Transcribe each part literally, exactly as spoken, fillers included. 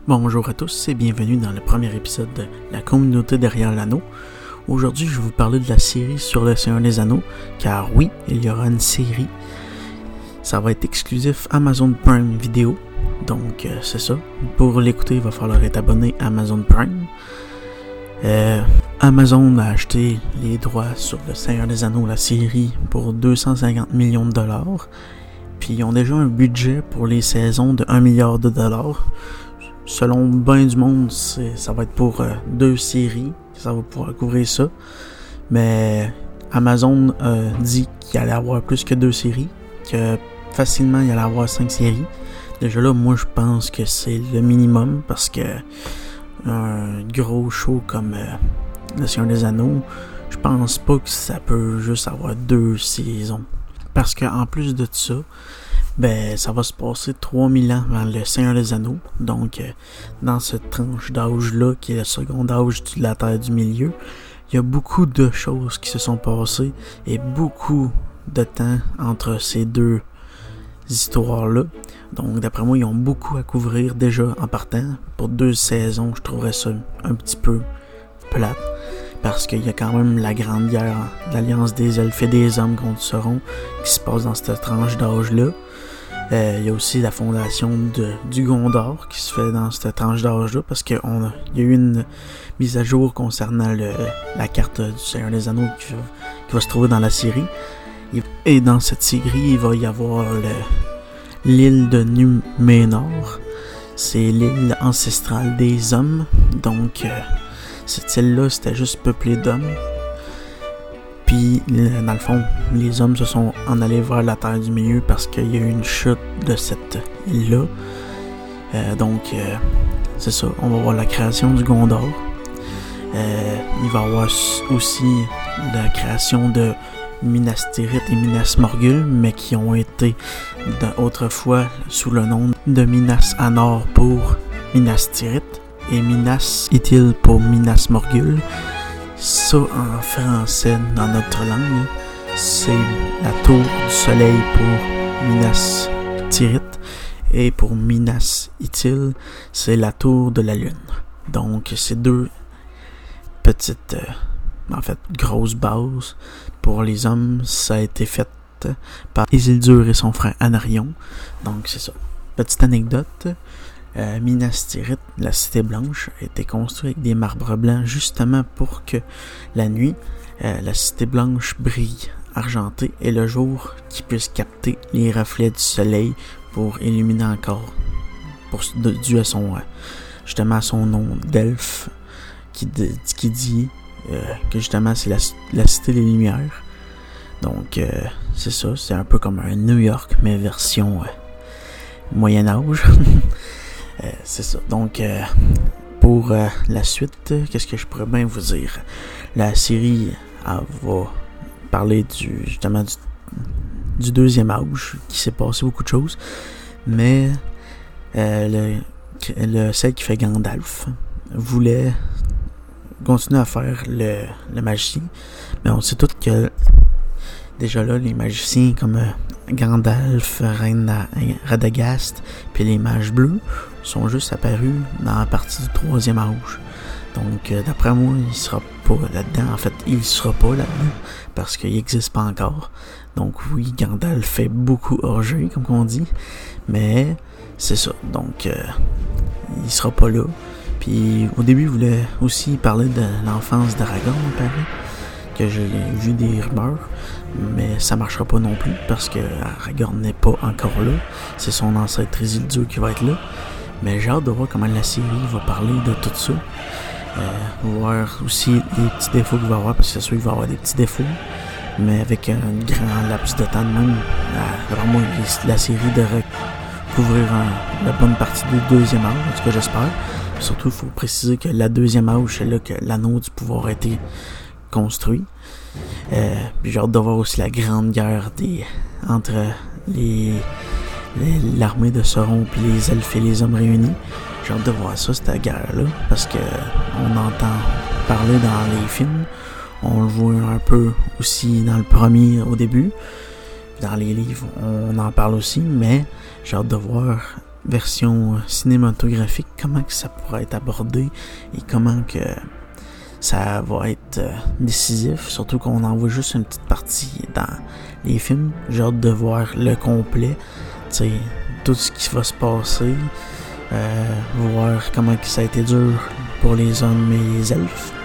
Bonjour à tous et bienvenue dans le premier épisode de La communauté derrière l'anneau. Aujourd'hui, je vais vous parler de la série sur le Seigneur des Anneaux, car oui, il y aura une série. Ça va être exclusif Amazon Prime Video, donc euh, c'est ça. Pour l'écouter, il va falloir être abonné à Amazon Prime. Euh, Amazon a acheté les droits sur le Seigneur des Anneaux, la série, pour deux cent cinquante millions de dollars. Puis ils ont déjà un budget pour les saisons de un milliard de dollars. Selon ben du monde, c'est, ça va être pour euh, deux séries, ça va pouvoir couvrir ça. Mais Amazon euh, dit qu'il allait avoir plus que deux séries, que facilement il allait avoir cinq séries. Déjà là, moi je pense que c'est le minimum, parce que un gros show comme euh, Le Seigneur des Anneaux, je pense pas que ça peut juste avoir deux saisons. Parce que en plus de ça, ben ça va se passer trois mille ans avant le Seigneur des Anneaux. Donc euh, dans cette tranche d'âge-là, qui est le second âge de la Terre du Milieu, il y a beaucoup de choses qui se sont passées et beaucoup de temps entre ces deux histoires-là. Donc d'après moi, ils ont beaucoup à couvrir déjà en partant. Pour deux saisons, je trouverais ça un petit peu plate. Parce qu'il y a quand même la grande guerre de l'Alliance des Elfes et des Hommes contre Sauron qui se passe dans cette tranche d'âge-là. Euh, il y a aussi la fondation de, du Gondor qui se fait dans cette tranche d'âge-là, parce qu'il y a eu une mise à jour concernant le, la carte du Seigneur des Anneaux qui, qui va se trouver dans la série. Et, et dans cette série, il va y avoir le, l'île de Númenor. C'est l'île ancestrale des hommes. Donc, euh, cette île-là, c'était juste peuplée d'hommes. Puis, dans le fond, les hommes se sont en allés vers la Terre du Milieu parce qu'il y a eu une chute de cette île-là. Euh, donc, euh, c'est ça. On va voir la création du Gondor. Euh, il va y avoir aussi la création de Minas Tirith et Minas Morgul, mais qui ont été autrefois sous le nom de Minas Anor pour Minas Tirith et Minas Ithil pour Minas Morgul. Ça, en français, dans notre langue, c'est la tour du soleil pour Minas Tirith, et pour Minas Ithil, c'est la tour de la lune. Donc, ces deux petites, euh, en fait, grosses bases pour les hommes, ça a été fait par Isildur et son frère Anarion. Donc, c'est ça. Petite anecdote. Euh, Minas Tirith, la cité blanche, a été construite avec des marbres blancs justement pour que la nuit, euh, la cité blanche brille argentée et le jour qui puisse capter les reflets du soleil pour illuminer encore, pour, de, dû à son, euh, justement à son nom d'elfe qui, de, qui dit euh, que justement c'est la, la cité des lumières. Donc euh, c'est ça, c'est un peu comme un New York mais version euh, Moyen-Âge. Euh, c'est ça. Donc, euh, pour euh, la suite, qu'est-ce que je pourrais bien vous dire? La série, elle va parler du, justement du, du deuxième âge, qui s'est passé beaucoup de choses, mais euh, le, le celle qui fait Gandalf voulait continuer à faire le, le magicien, mais on sait tous que déjà là, les magiciens comme euh, Gandalf, Reine Radagast, puis les mages bleus sont juste apparus dans la partie du troisième âge. Donc, euh, d'après moi, il sera pas là-dedans. En fait, il sera pas là-dedans parce qu'il n'existe pas encore. Donc, oui, Gandalf fait beaucoup hors-jeu, comme on dit, mais c'est ça. Donc, euh, il sera pas là. Puis, au début, il voulait aussi parler de l'enfance d'Aragorn, il paraît, que j'ai vu des rumeurs, mais ça marchera pas non plus parce que Aragorn n'est pas encore là. C'est son ancêtre Isildur qui va être là. Mais j'ai hâte de voir comment la série va parler de tout ça. Euh, voir aussi les petits défauts qu'il va avoir, parce que c'est sûr qu'il va avoir des petits défauts, mais avec un grand laps de temps de même, la, vraiment la série devrait couvrir un, la bonne partie du deuxième âge, en tout cas j'espère. Surtout, il faut préciser que la deuxième âge, c'est là que l'anneau du pouvoir a été construit. Euh, puis j'ai hâte de voir aussi la grande guerre des, entre les, les l'armée de Sauron puis les elfes et les hommes réunis. J'ai hâte de voir ça, cette guerre-là, parce que on entend parler dans les films, on le voit un peu aussi dans le premier au début, dans les livres on en parle aussi, mais j'ai hâte de voir version cinématographique, comment que ça pourrait être abordé et comment que ça va être euh, décisif, surtout qu'on en voit juste une petite partie dans les films. J'ai hâte de voir le complet, tu sais, tout ce qui va se passer, euh, voir comment que ça a été dur pour les hommes et les elfes,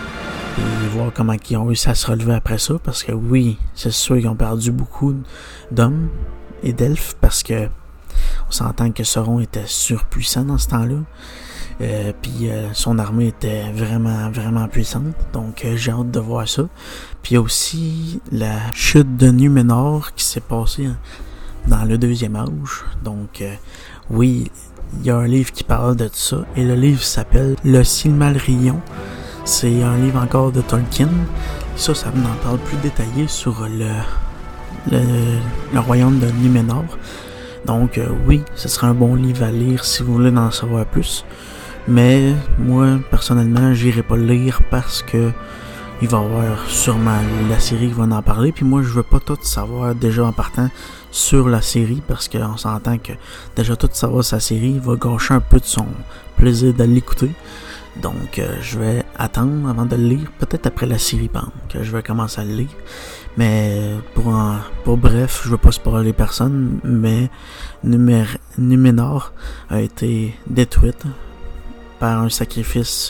et voir comment ils ont réussi à se relever après ça, parce que oui, c'est sûr qu'ils ont perdu beaucoup d'hommes et d'elfes, parce que on s'entend que Sauron était surpuissant dans ce temps-là, euh, puis euh, son armée était vraiment, vraiment puissante, donc euh, j'ai hâte de voir ça. Puis il y a aussi la chute de Numénor qui s'est passée dans le deuxième âge, donc euh, oui, il y a un livre qui parle de ça, et le livre s'appelle Le Silmarillion. C'est un livre encore de Tolkien. Ça, ça en parle plus détaillé sur le, le, le royaume de Numénor. Donc euh, oui, ce serait un bon livre à lire si vous voulez en savoir plus. Mais moi, personnellement, j'irai pas le lire parce que il va y avoir sûrement la série qui va en parler. Puis moi, je veux pas tout savoir déjà en partant sur la série, parce qu'on s'entend que déjà tout savoir sa série va gâcher un peu de son plaisir de l'écouter. Donc, euh, je vais attendre avant de le lire, peut-être après la série, bon, que je vais commencer à le lire. Mais pour, en, pour bref, je veux pas spoiler personne, mais Numér- Numénor a été détruite par un sacrifice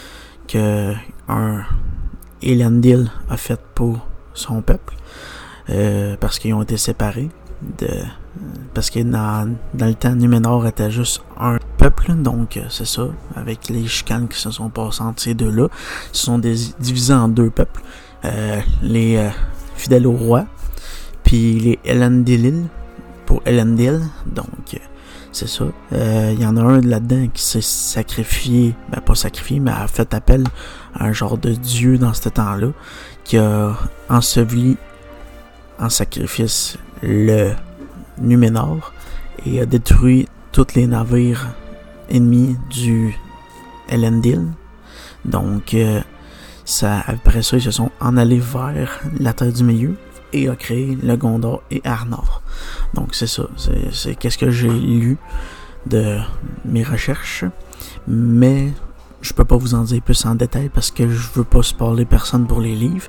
que un Elendil a fait pour son peuple, euh, parce qu'ils ont été séparés. De, parce que dans, dans le temps, Numénor était juste un peuple, donc c'est ça, avec les chicanes qui se sont passées entre ces deux-là, ils se sont des, divisés en deux peuples, euh, les euh, fidèles au roi, puis les Elendil pour Elendil, donc euh, c'est ça. Il euh, y en a un là-dedans qui s'est sacrifié, ben pas sacrifié, mais a fait appel à un genre de dieu dans ce temps-là, qui a enseveli en sacrifice le Numénor et a détruit tous les navires ennemis du Elendil. Donc euh, ça, après ça, ils se sont en allés vers la Terre du Milieu et a créé le Gondor et Arnor. Donc c'est ça, c'est, c'est qu'est-ce que j'ai lu de mes recherches, mais je peux pas vous en dire plus en détail parce que je veux pas spoiler personne pour les livres.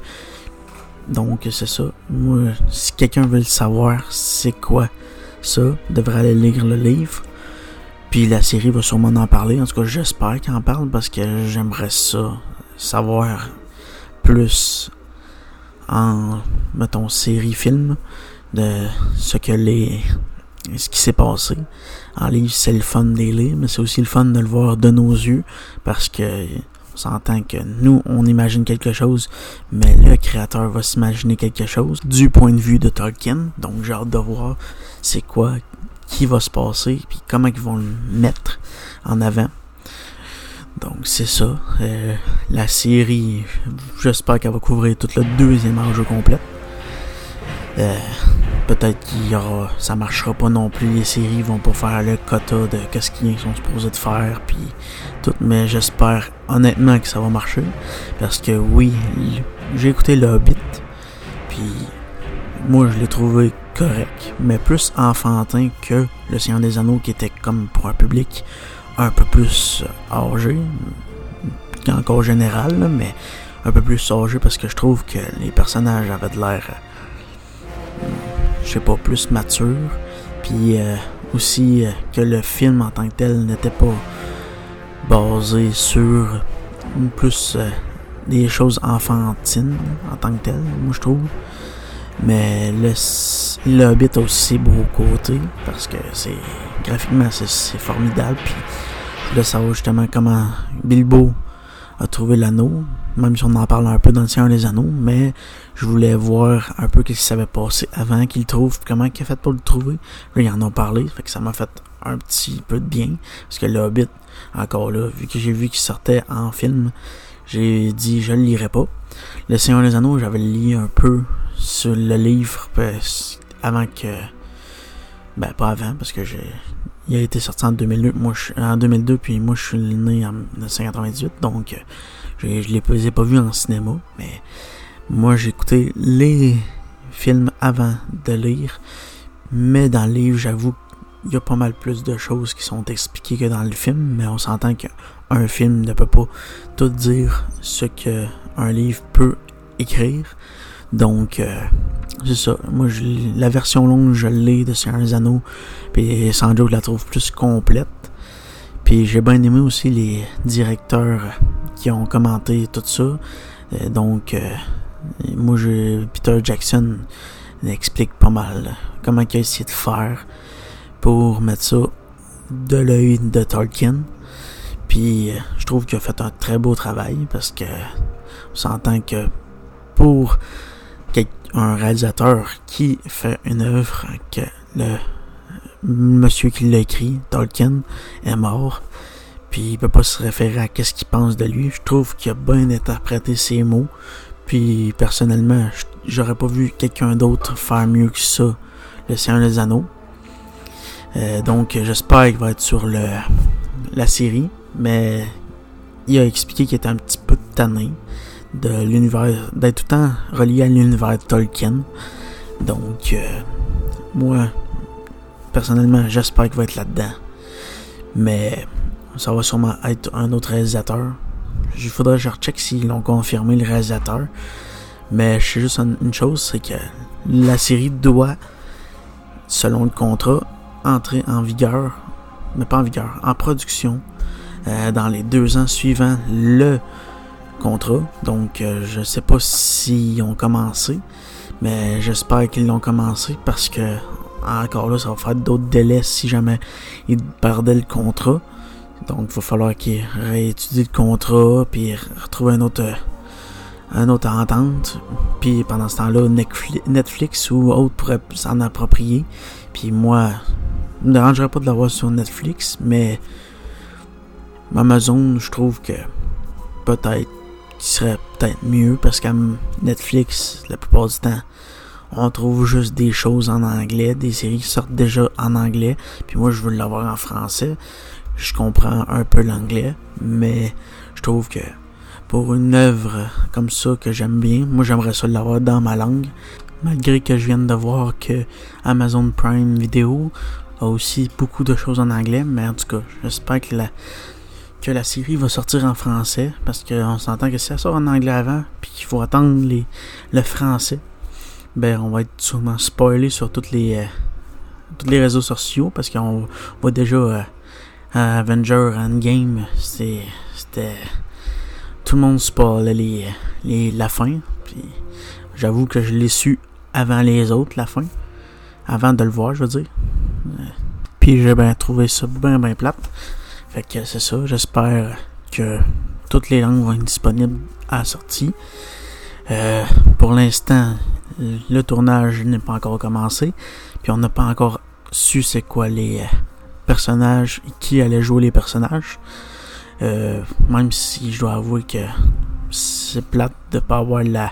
Donc c'est ça. Moi, si quelqu'un veut le savoir, c'est quoi ça, devrait aller lire le livre. Puis la série va sûrement en parler. En tout cas, j'espère qu'il en parle parce que j'aimerais ça savoir plus en, mettons, série-film de ce que les ce qui s'est passé. En livre, c'est le fun des lire, mais c'est aussi le fun de le voir de nos yeux parce que on s'entend que nous, on imagine quelque chose, mais le créateur va s'imaginer quelque chose du point de vue de Tolkien. Donc j'ai hâte de voir c'est quoi, qui va se passer, puis comment ils vont le mettre en avant. Donc c'est ça. Euh, la série, j'espère qu'elle va couvrir tout le deuxième âge au complet. Euh, peut-être qu'il y aura, ça marchera pas non plus, les séries vont pas faire le quota de qu'est-ce qu'ils sont supposés de faire puis tout, mais j'espère honnêtement que ça va marcher parce que oui, j'ai écouté le Hobbit puis moi je l'ai trouvé correct, mais plus enfantin que le Seigneur des Anneaux qui était comme pour un public un peu plus âgé, encore général là, mais un peu plus âgé parce que je trouve que les personnages avaient de l'air je sais pas, plus mature, puis euh, aussi euh, que le film en tant que tel n'était pas basé sur plus euh, des choses enfantines en tant que tel, moi je trouve. Mais le, le Hobbit a aussi ses beaux côtés, parce que c'est graphiquement c'est, c'est formidable, puis de savoir justement comment Bilbo a trouvé l'anneau, même si on en parle un peu dans le Seigneur des Anneaux, mais je voulais voir un peu ce qui s'avait passé avant qu'il le trouve, comment il a fait pour le trouver. Là, ils en ont parlé, fait que ça m'a fait un petit peu de bien, parce que le Hobbit, encore là, vu que j'ai vu qu'il sortait en film, j'ai dit je le lirai pas. Le Seigneur des Anneaux, j'avais lu un peu sur le livre avant que, ben pas avant, parce que j'ai il a été sorti en deux mille deux, moi je, en deux mille deux, puis moi je suis né en dix-neuf cent quatre-vingt-dix-huit, donc j'ai, je ne les ai pas vus en cinéma, mais moi j'ai écouté les films avant de lire, mais dans le livre, j'avoue, il y a pas mal plus de choses qui sont expliquées que dans le film, mais on s'entend qu'un film ne peut pas tout dire ce qu'un livre peut écrire. Donc, euh, c'est ça. Moi, je, la version longue, je l'ai de Seigneur des Anneaux, puis Sandro, je la trouve plus complète. Puis j'ai bien aimé aussi les directeurs qui ont commenté tout ça. Euh, donc, euh, moi, je, Peter Jackson explique pas mal comment il a essayé de faire pour mettre ça de l'œil de Tolkien. Puis euh, je trouve qu'il a fait un très beau travail parce que on s'entend que pour un réalisateur qui fait une œuvre que le monsieur qui l'a écrit, Tolkien, est mort, puis il peut pas se référer à qu'est-ce qu'il pense de lui. Je trouve qu'il a bien interprété ses mots, puis personnellement, j'aurais pas vu quelqu'un d'autre faire mieux que ça, le Seigneur des Anneaux. Euh, donc j'espère qu'il va être sur le la série, mais il a expliqué qu'il était un petit peu tanné de l'univers, d'être tout le temps relié à l'univers de Tolkien. Donc euh, moi personnellement j'espère qu'il va être là-dedans, mais ça va sûrement être un autre réalisateur. Il faudrait que je recheck s'ils l'ont confirmé, le réalisateur, mais je sais juste une chose, c'est que la série doit, selon le contrat, entrer en vigueur, mais pas en vigueur, en production euh, dans les deux ans suivant le contrat. Donc euh, je sais pas s'ils ont commencé, mais j'espère qu'ils l'ont commencé parce que encore là ça va faire d'autres délais si jamais ils perdaient le contrat. Donc il va falloir qu'ils réétudient le contrat puis retrouver un autre un autre entente, puis pendant ce temps-là Netflix ou autre pourrait s'en approprier. Puis moi je me dérangerais pas de l'avoir sur Netflix, mais Amazon, je trouve que peut-être qui serait peut-être mieux parce qu'à Netflix, la plupart du temps, on trouve juste des choses en anglais, des séries qui sortent déjà en anglais, puis moi je veux l'avoir en français. Je comprends un peu l'anglais, mais je trouve que pour une œuvre comme ça que j'aime bien, moi j'aimerais ça l'avoir dans ma langue, malgré que je vienne de voir que Amazon Prime Video a aussi beaucoup de choses en anglais, mais en tout cas, j'espère que la que la série va sortir en français, parce qu'on s'entend que si elle sort en anglais avant, puis qu'il faut attendre les, le français, ben on va être sûrement spoilé sur toutes les euh, tous les réseaux sociaux, parce qu'on voit déjà euh, Avengers Endgame, c'est, c'était tout le monde spoilait les, les, la fin, puis j'avoue que je l'ai su avant les autres, la fin, avant de le voir, je veux dire. Puis j'ai bien trouvé ça bien bien plate. Fait que c'est ça, j'espère que toutes les langues vont être disponibles à la sortie. Euh, pour l'instant, le tournage n'est pas encore commencé, puis on n'a pas encore su c'est quoi les personnages, qui allait jouer les personnages. Euh, même si je dois avouer que c'est plate de pas avoir la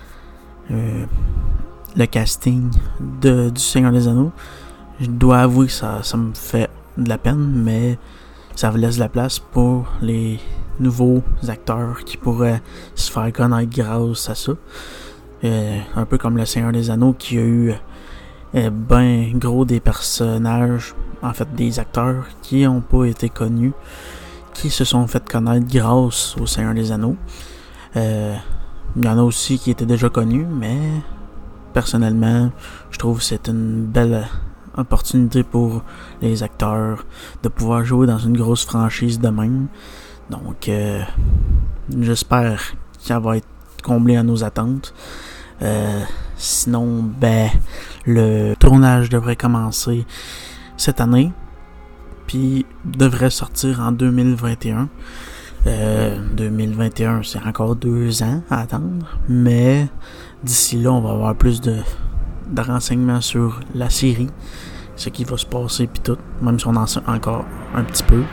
euh, le casting de, du Seigneur des Anneaux. Je dois avouer que ça, ça me fait de la peine, mais ça vous laisse la place pour les nouveaux acteurs qui pourraient se faire connaître grâce à ça. Euh, un peu comme le Seigneur des Anneaux qui a eu euh, ben gros des personnages, en fait des acteurs qui n'ont pas été connus, qui se sont fait connaître grâce au Seigneur des Anneaux. Euh, il y en a aussi qui étaient déjà connus, mais personnellement, je trouve que c'est une belle opportunité pour les acteurs de pouvoir jouer dans une grosse franchise de même. Donc, euh, j'espère qu'elle va être comblée à nos attentes. Euh, sinon, ben, le tournage devrait commencer cette année, puis devrait sortir en deux mille vingt et un. Euh, deux mille vingt et un, c'est encore deux ans à attendre, mais d'ici là, on va avoir plus de, de renseignements sur la série, ce qui va se passer puis tout, même si on en sait encore un petit peu,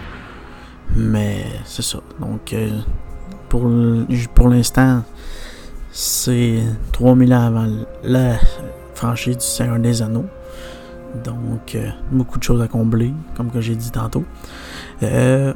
mais c'est ça. Donc, euh, pour, pour l'instant, c'est trois mille ans avant la franchise du Seigneur des Anneaux, donc euh, beaucoup de choses à combler, comme que j'ai dit tantôt. Euh,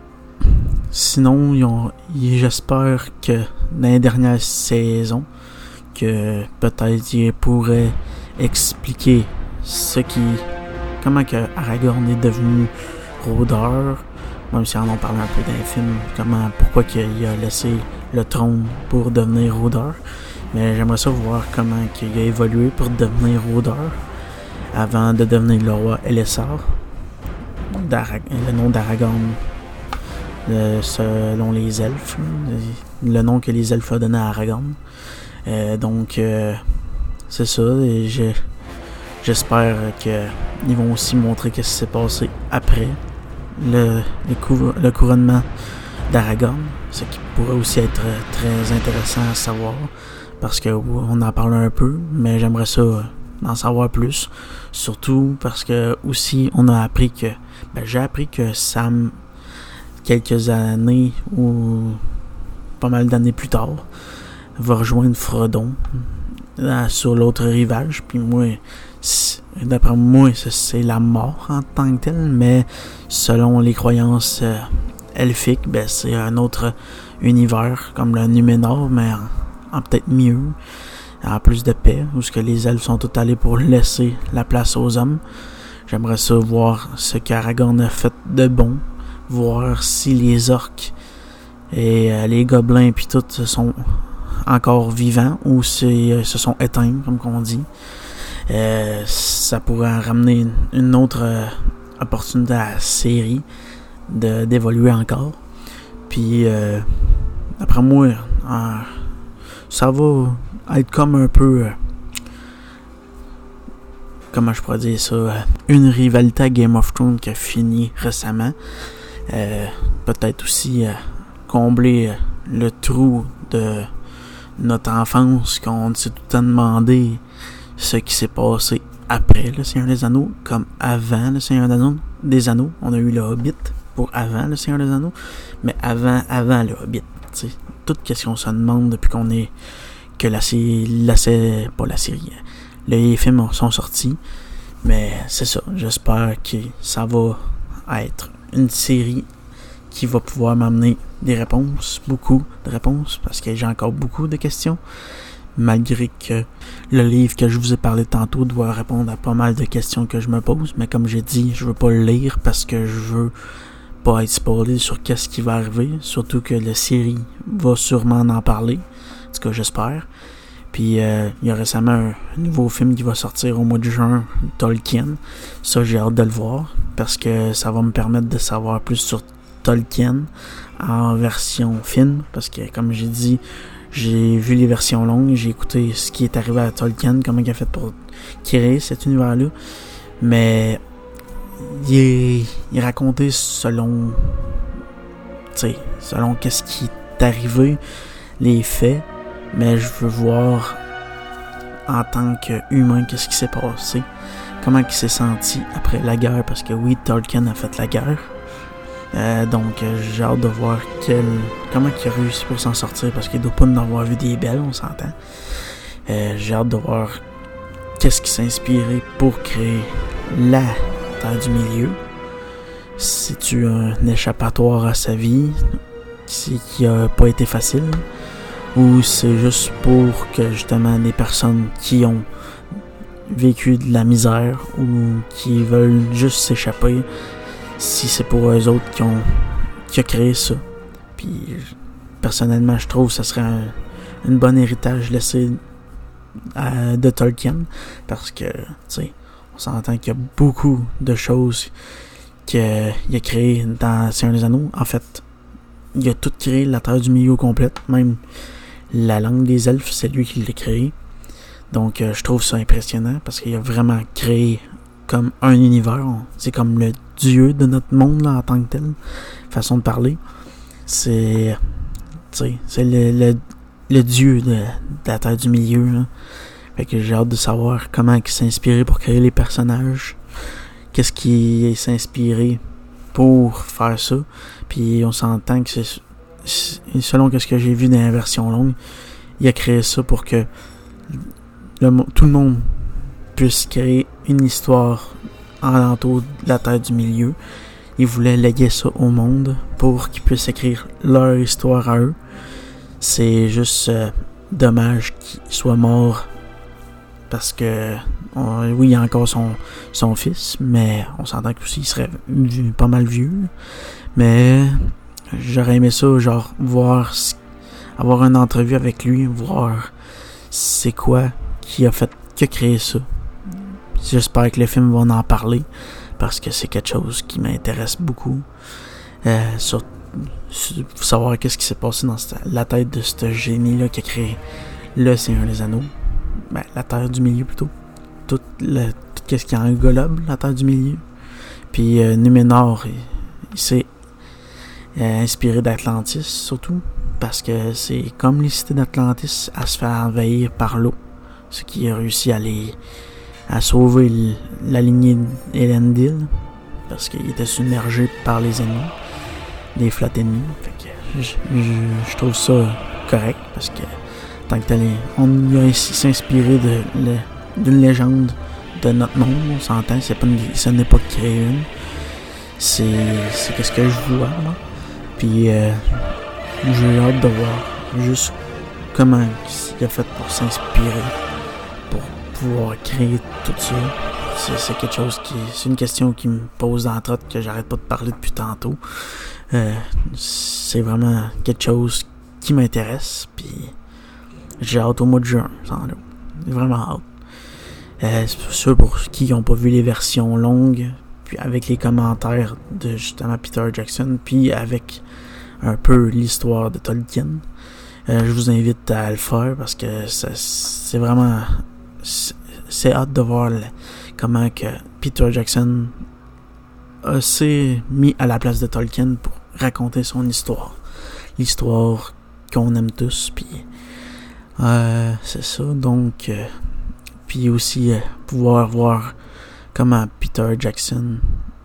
Sinon, ils ont, ils, j'espère que dans les dernières saisons, que peut-être ils pourraient expliquer ce qui comment que Aragorn est devenu rôdeur, même si on en parle un peu dans les films, comment, pourquoi qu'il a laissé le trône pour devenir rôdeur. Mais j'aimerais ça voir comment il a évolué pour devenir rôdeur avant de devenir le roi Elessar. Le nom d'Aragorn, le, selon les elfes, le nom que les elfes ont donné à Aragorn. Euh, donc, euh, c'est ça. Et j'ai, j'espère qu'ils vont aussi montrer ce qui s'est passé après le, le, cou- le couronnement d'Aragorn. Ce qui pourrait aussi être très intéressant à savoir. Parce que on en parle un peu, mais j'aimerais ça en savoir plus. Surtout parce que aussi on a appris que ben, j'ai appris que Sam, quelques années ou pas mal d'années plus tard, va rejoindre Frodon là, sur l'autre rivage. Puis moi, d'après moi, c'est la mort en tant que telle, mais selon les croyances euh, elfiques, ben, c'est un autre univers comme le Numénor, mais en, en peut-être mieux, en plus de paix, où ce que les elfes sont tous allés pour laisser la place aux hommes. J'aimerais ça voir ce qu'Aragorn a fait de bon, voir si les orques et euh, les gobelins puis tout sont encore vivants ou si euh, se sont éteints, comme qu'on dit. Euh, ça pourrait ramener une, une autre euh, opportunité à la série de, d'évoluer encore. Puis, euh, après moi, euh, ça va être comme un peu... Euh, comment je pourrais dire ça, euh, une rivalité à Game of Thrones qui a fini récemment. Euh, peut-être aussi euh, combler euh, le trou de notre enfance, qu'on s'est tout le temps demandé ce qui s'est passé après le Seigneur des Anneaux, comme avant le Seigneur des Anneaux. Des Anneaux. On a eu le Hobbit pour avant le Seigneur des Anneaux, mais avant, avant le Hobbit. T'sais. Toute question qu'on se demande depuis qu'on est... que la série... La, pas la série... Les films sont sortis, mais c'est ça. J'espère que ça va être une série qui va pouvoir m'amener des réponses, beaucoup de réponses, parce que j'ai encore beaucoup de questions, malgré que le livre que je vous ai parlé tantôt doit répondre à pas mal de questions que je me pose, mais comme j'ai dit, je veux pas le lire parce que je veux pas être spoilé sur qu'est-ce qui va arriver, surtout que la série va sûrement en parler, en tout cas j'espère. Puis euh, il y a récemment un nouveau film qui va sortir au mois de juin, Tolkien. Ça, j'ai hâte de le voir parce que ça va me permettre de savoir plus sur Tolkien en version film. Parce que, comme j'ai dit, j'ai vu les versions longues, j'ai écouté ce qui est arrivé à Tolkien, comment il a fait pour créer cet univers-là. Mais il est, il est raconté selon, tu sais, selon qu'est-ce qui est arrivé, les faits. Mais je veux voir en tant qu'humain qu'est-ce qui s'est passé, comment il s'est senti après la guerre, parce que oui, Tolkien a fait la guerre. Euh, donc euh, j'ai hâte de voir quel, comment il a réussi pour s'en sortir, parce qu'il doit pas en avoir vu des belles, on s'entend. Euh, j'ai hâte de voir qu'est-ce qui s'est inspiré pour créer la Terre du Milieu. C'est-tu un échappatoire à sa vie qui a pas été facile, ou c'est juste pour que justement des personnes qui ont vécu de la misère ou qui veulent juste s'échapper, si c'est pour eux autres qui ont qui a créé ça. Puis personnellement, je trouve que ça serait un, un bon héritage laissé à, de Tolkien, parce que tu sais, on s'entend qu'il y a beaucoup de choses qu'il a créé dans Seigneur des Anneaux. En fait, il a tout créé, la Terre du Milieu complète, même la langue des elfes, c'est lui qui l'a créé. Donc euh, je trouve ça impressionnant parce qu'il a vraiment créé comme un univers. C'est comme le dieu de notre monde là, en tant que tel. Façon de parler. C'est, tu sais, c'est le, le, le dieu de, de la Terre du Milieu. Là. Fait que j'ai hâte de savoir comment il s'est inspiré pour créer les personnages. Qu'est-ce qui s'est inspiré pour faire ça. Puis on s'entend que c'est selon ce que j'ai vu dans la version longue, il a créé ça pour que le, tout le monde puisse créer une histoire en alentour de la Terre du Milieu. Il voulait léguer ça au monde pour qu'ils puissent écrire leur histoire à eux. C'est juste euh, dommage qu'ils soient morts parce que On, oui, il y a encore son, son fils, mais on s'entend qu'aussi il serait pas mal vieux. Mais j'aurais aimé ça, genre, voir, avoir une entrevue avec lui, voir c'est quoi qui a fait, qui a créé ça. J'espère que les films vont en parler, parce que c'est quelque chose qui m'intéresse beaucoup. Euh, sur, sur savoir qu'est-ce qui s'est passé dans cette, la tête de ce génie-là qui a créé le Seigneur des Anneaux. Ben, la Terre du Milieu, plutôt. Tout, le, tout ce qui englobe la Terre du Milieu. Puis euh, Numénor, il, il s'est euh, inspiré d'Atlantis, surtout, parce que c'est comme les cités d'Atlantis à se faire envahir par l'eau. Ce qui a réussi à les à sauver l, la lignée d'Elendil, parce qu'il était submergé par les ennemis, les flottes ennemies. Fait que je, je, je trouve ça correct, parce que tant que tel, on y a ici s'inspiré de, de, d'une légende de notre monde, on s'entend, c'est pas une, ce n'est pas créé une. C'est, c'est qu'est-ce que je vois, moi. Puis euh, j'ai hâte de voir juste comment il a fait pour s'inspirer, pour pouvoir créer tout ça. C'est, c'est quelque chose qui, c'est une question qui me pose dans la trotte que j'arrête pas de parler depuis tantôt. Euh, c'est vraiment quelque chose qui m'intéresse, puis j'ai hâte au mois de juin, sans doute. Vraiment hâte. Euh, c'est sûr pour qui n'ont pas vu les versions longues, puis avec les commentaires de justement Peter Jackson, puis avec un peu l'histoire de Tolkien. Euh, je vous invite à le faire parce que ça, c'est vraiment... C'est, c'est hâte de voir le, comment que Peter Jackson a, s'est mis à la place de Tolkien pour raconter son histoire. L'histoire qu'on aime tous, puis... Euh, c'est ça, donc... Euh, puis aussi euh, pouvoir voir comment Peter Jackson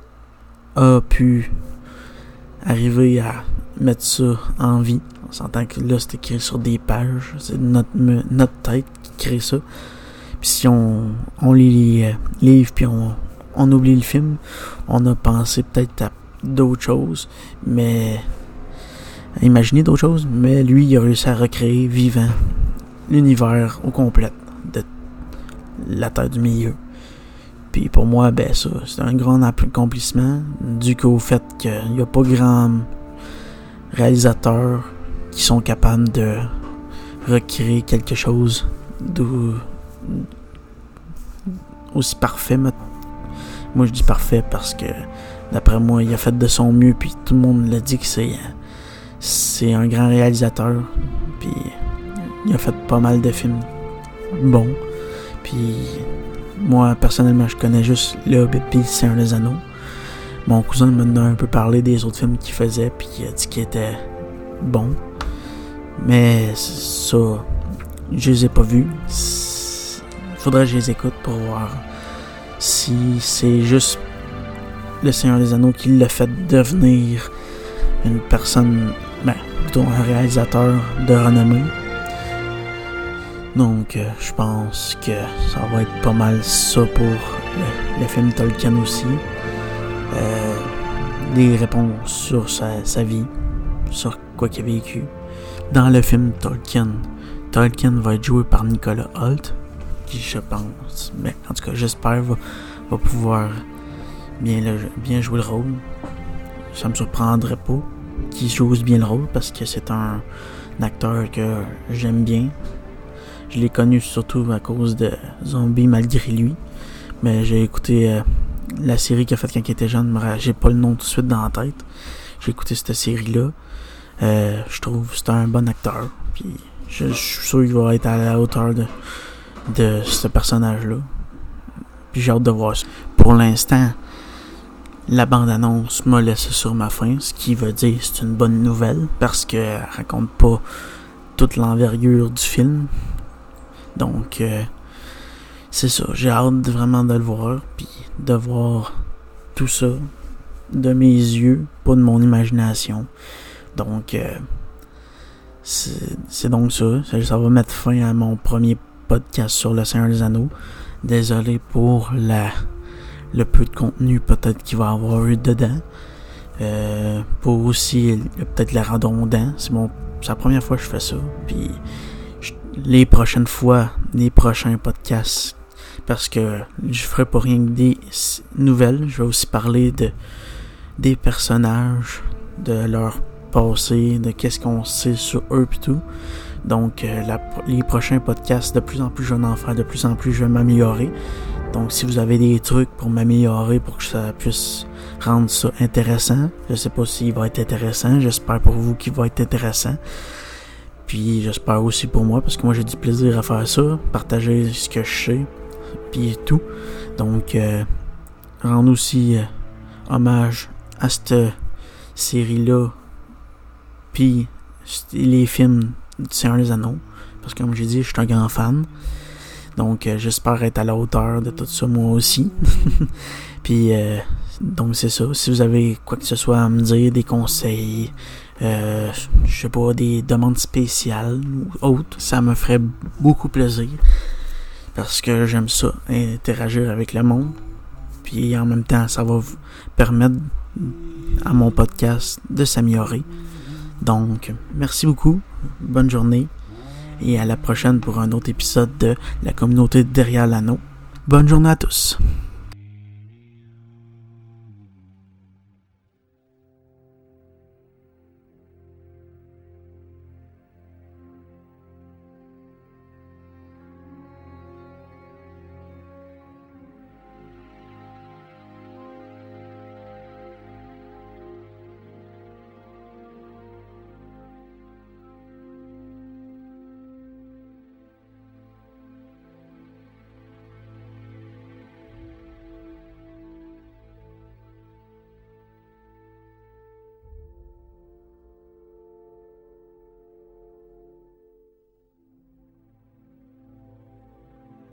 a pu arriver à mettre ça en vie. On s'entend que là, c'est écrit sur des pages. C'est notre, notre tête qui crée ça. Puis si on, on lit les euh, livres puis on, on oublie le film, on a pensé peut-être à d'autres choses. Mais... Imaginez d'autres choses. Mais lui, il a réussi à recréer vivant l'univers au complet de la Terre du Milieu. Puis pour moi, ben ça, c'est un grand accomplissement dû qu'au fait qu'il n'y a pas grand réalisateurs qui sont capables de recréer quelque chose aussi parfait. Moi je dis parfait parce que d'après moi il a fait de son mieux, puis tout le monde l'a dit que c'est c'est un grand réalisateur, puis il a fait pas mal de films bons. Puis moi personnellement je connais juste Le Hobbit puis C'est un des Anneaux. Mon cousin m'a un peu parlé des autres films qu'il faisait, puis il a dit qu'ils étaient bons, mais ça je les ai pas vus. Faudrait que je les écoute pour voir si c'est juste Le Seigneur des Anneaux qui l'a fait devenir une personne, ben plutôt un réalisateur de renommée. Donc, euh, je pense que ça va être pas mal ça pour le, le film Tolkien aussi. Euh, des réponses sur sa, sa vie, sur quoi qu'il a vécu. Dans le film Tolkien, Tolkien va être joué par Nicolas Hoult, qui je pense, mais en tout cas j'espère va, va pouvoir bien, le, bien jouer le rôle. Ça me surprendrait pas qu'il joue bien le rôle parce que c'est un, un acteur que j'aime bien. Je l'ai connu surtout à cause de Zombie malgré lui. Mais j'ai écouté euh, la série qu'il a faite quand il était jeune. J'ai pas le nom tout de suite dans la tête. J'ai écouté cette série-là. Euh, je trouve que c'est un bon acteur. Puis je, je suis sûr qu'il va être à la hauteur de, de ce personnage-là. Puis j'ai hâte de voir ça. Pour l'instant, la bande-annonce m'a laissé sur ma faim. Ce qui veut dire que c'est une bonne nouvelle. Parce qu'elle raconte pas toute l'envergure du film. Donc, euh, c'est ça. J'ai hâte vraiment de le voir. Puis de voir tout ça de mes yeux, pas de mon imagination. Donc, euh, c'est, c'est donc ça. ça. Ça va mettre fin à mon premier podcast sur Le Seigneur des Anneaux. Désolé pour la, le peu de contenu peut-être qu'il va y avoir eu dedans. Euh, pour aussi peut-être le redondant. C'est mon, c'est la première fois que je fais ça. Puis les prochaines fois, les prochains podcasts, parce que je ferai pas rien que des nouvelles. Je vais aussi parler de des personnages, de leur passé, de qu'est-ce qu'on sait sur eux pis tout. Donc euh, la, les prochains podcasts, de plus en plus je vais en faire, de plus en plus je vais m'améliorer. Donc si vous avez des trucs pour m'améliorer, pour que ça puisse rendre ça intéressant, je sais pas s'il va être intéressant, j'espère pour vous qu'il va être intéressant. Puis j'espère aussi pour moi, parce que moi j'ai du plaisir à faire ça, partager ce que je sais, puis tout. Donc euh, rendre aussi euh, hommage à cette série-là, puis les films du Seigneur des Anneaux, parce que comme j'ai dit, je suis un grand fan. Donc euh, j'espère être à la hauteur de tout ça moi aussi. Puis euh, donc c'est ça. Si vous avez quoi que ce soit à me dire, des conseils, euh, je sais pas, des demandes spéciales ou autres, ça me ferait beaucoup plaisir. Parce que j'aime ça, interagir avec le monde. Puis en même temps, ça va vous permettre à mon podcast de s'améliorer. Donc, merci beaucoup, bonne journée, et à la prochaine pour un autre épisode de La communauté derrière l'anneau. Bonne journée à tous.